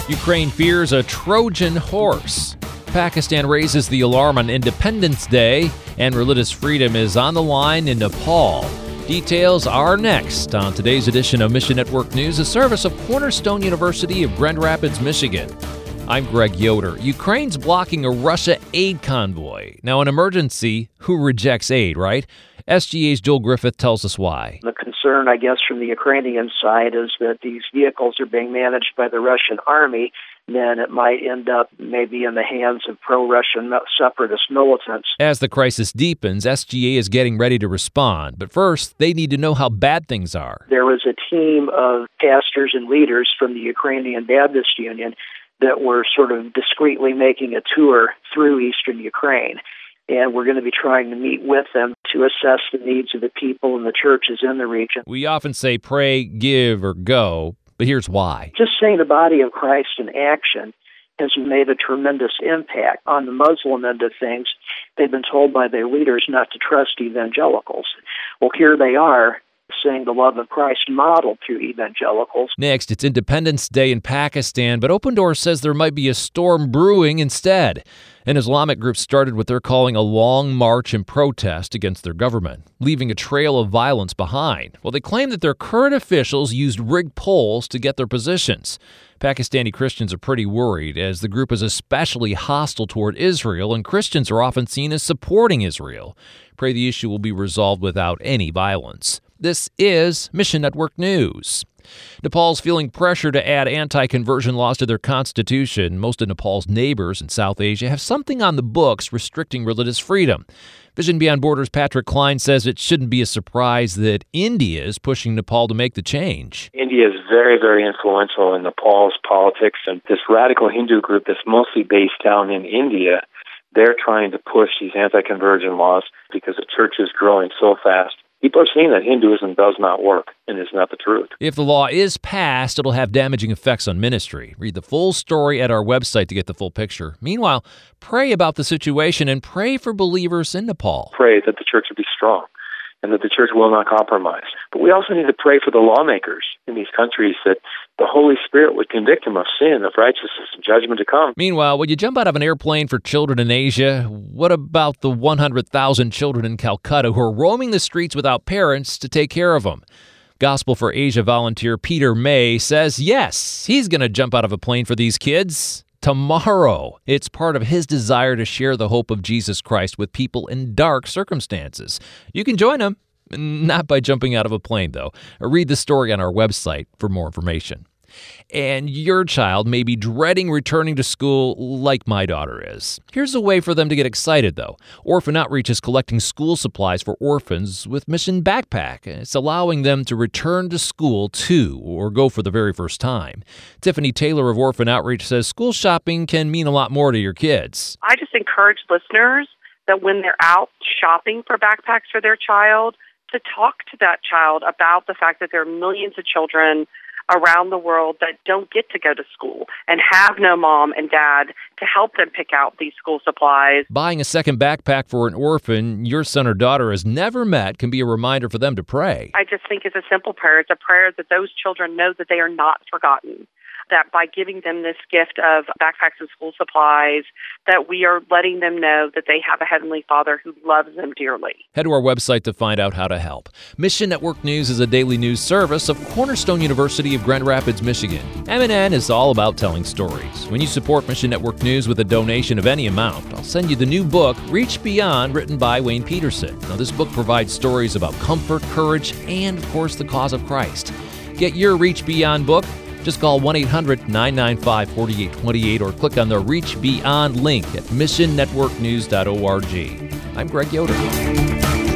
Ukraine fears a Trojan horse. Pakistan raises the alarm on Independence Day, and religious freedom is on the line in Nepal. Details are next on today's edition of Mission Network News, a service of Cornerstone University of Grand Rapids, Michigan. I'm Greg Yoder. Ukraine's blocking a Russia aid convoy. Now, an emergency, who rejects aid, right? SGA's Joel Griffith tells us why. The concern, I guess, from the Ukrainian side is that these vehicles are being managed by the Russian army. Then it might end up maybe in the hands of pro-Russian separatist militants. As the crisis deepens, SGA is getting ready to respond. But first, they need to know how bad things are. There was a team of pastors and leaders from the Ukrainian Baptist Union that were sort of discreetly making a tour through eastern Ukraine. And we're going to be trying to meet with them to assess the needs of the people and the churches in the region. We often say pray, give, or go, but here's why. Just seeing the body of Christ in action has made a tremendous impact on the Muslim end of things. They've been told by their leaders not to trust evangelicals. Well, here they are, seeing the love of Christ modeled through evangelicals. Next, it's Independence Day in Pakistan, but Open Doors says there might be a storm brewing instead. An Islamic group started what they're calling a long march in protest against their government, leaving a trail of violence behind. Well, they claim that their current officials used rigged polls to get their positions. Pakistani Christians are pretty worried, as the group is especially hostile toward Israel, and Christians are often seen as supporting Israel. Pray the issue will be resolved without any violence. This is Mission Network News. Nepal's feeling pressure to add anti-conversion laws to their constitution. Most of Nepal's neighbors in South Asia have something on the books restricting religious freedom. Vision Beyond Borders' Patrick Klein says it shouldn't be a surprise that India is pushing Nepal to make the change. India is very, very influential in Nepal's politics, and this radical Hindu group that's mostly based down in India, they're trying to push these anti-conversion laws because the church is growing so fast. People are saying that Hinduism does not work and is not the truth. If the law is passed, it'll have damaging effects on ministry. Read the full story at our website to get the full picture. Meanwhile, pray about the situation and pray for believers in Nepal. Pray that the church will be strong and that the church will not compromise. But we also need to pray for the lawmakers in these countries, that the Holy Spirit would convict them of sin, of righteousness, and judgment to come. Meanwhile, would you jump out of an airplane for children in Asia? What about the 100,000 children in Calcutta who are roaming the streets without parents to take care of them? Gospel for Asia volunteer Peter May says yes, he's going to jump out of a plane for these kids tomorrow. It's part of his desire to share the hope of Jesus Christ with people in dark circumstances. You can join him, not by jumping out of a plane, though. Read the story on our website for more information. And your child may be dreading returning to school like my daughter is. Here's a way for them to get excited, though. Orphan Outreach is collecting school supplies for orphans with Mission Backpack. It's allowing them to return to school, too, or go for the very first time. Tiffany Taylor of Orphan Outreach says school shopping can mean a lot more to your kids. I just encourage listeners that when they're out shopping for backpacks for their child, to talk to that child about the fact that there are millions of children around the world that don't get to go to school and have no mom and dad to help them pick out these school supplies. Buying a second backpack for an orphan your son or daughter has never met can be a reminder for them to pray. I just think it's a simple prayer. It's a prayer that those children know that they are not forgotten, that by giving them this gift of backpacks and school supplies, that we are letting them know that they have a Heavenly Father who loves them dearly. Head to our website to find out how to help. Mission Network News is a daily news service of Cornerstone University of Grand Rapids, Michigan. MNN is all about telling stories. When you support Mission Network News with a donation of any amount, I'll send you the new book, Reach Beyond, written by Wayne Peterson. Now, this book provides stories about comfort, courage, and, of course, the cause of Christ. Get your Reach Beyond book. Just call 1-800-995-4828 or click on the Reach Beyond link at missionnetworknews.org. I'm Greg Yoder.